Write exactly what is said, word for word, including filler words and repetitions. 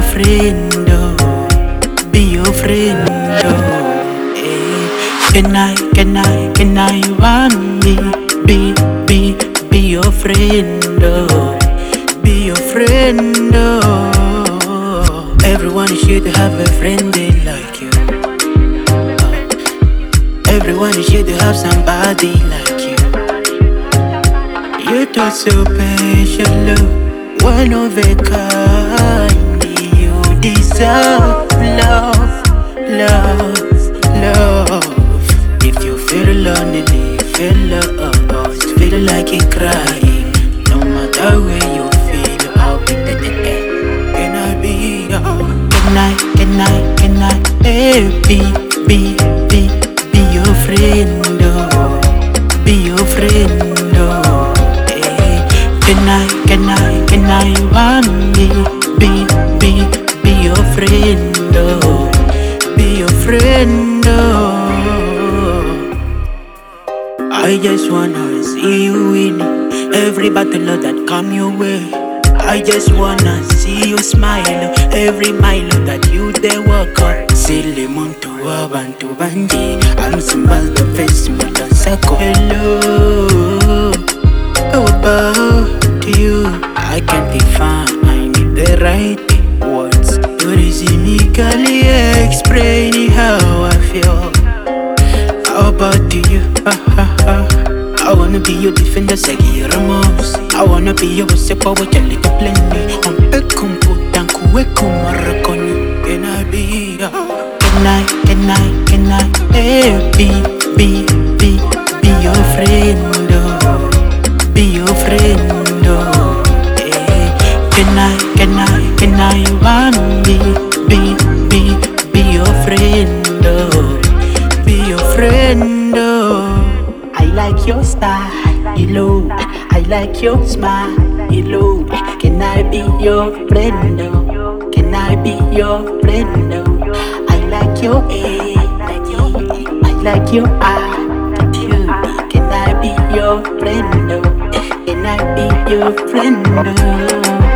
friend, oh, be your friend, oh. Hey. Can I, can I, can I want me? Be, be, be your friend, oh, be your friend, oh. Everyone is here to have a friend they like you. Uh, everyone is here to have somebody like you. You're too so special, oh, one of a kind. You deserve love, love, love. If you feel lonely, feel lost, feel like you're crying, no matter where you feel, I'll be there. Can I be your? Can I, can I, can I, hey, be, be, be, be your friend, oh, be your friend, oh, hey. Can I, can I, can I want me? Be, be, be your friend, oh, be your friend, oh. I just wanna see you win every battle that come your way. I just wanna see you smile every mile that you dey walk on. Silly muntu abantu banji, I'm symbol the face mata sako. Hello, how about you? I can't define the right words to rhythmically explain how I feel. How about you? I wanna be your defender, Segi Ramos. I wanna be your sepa, which a little plenty. On Pecum put and Kuekum Maraconi. Can I be? Can I, can I, can I, hey, be, be, be, be your friend, oh, be your friend, oh, hey. Can I, can I, can I want me? Be, be, be your friend, oh, be your friend, oh. I like your style, hello. I like your smile, hello. Can I be your friend, oh? Can I be your friend, oh? I like your A, I like your attitude. Can I be your friend, oh? Can I be your friend, oh?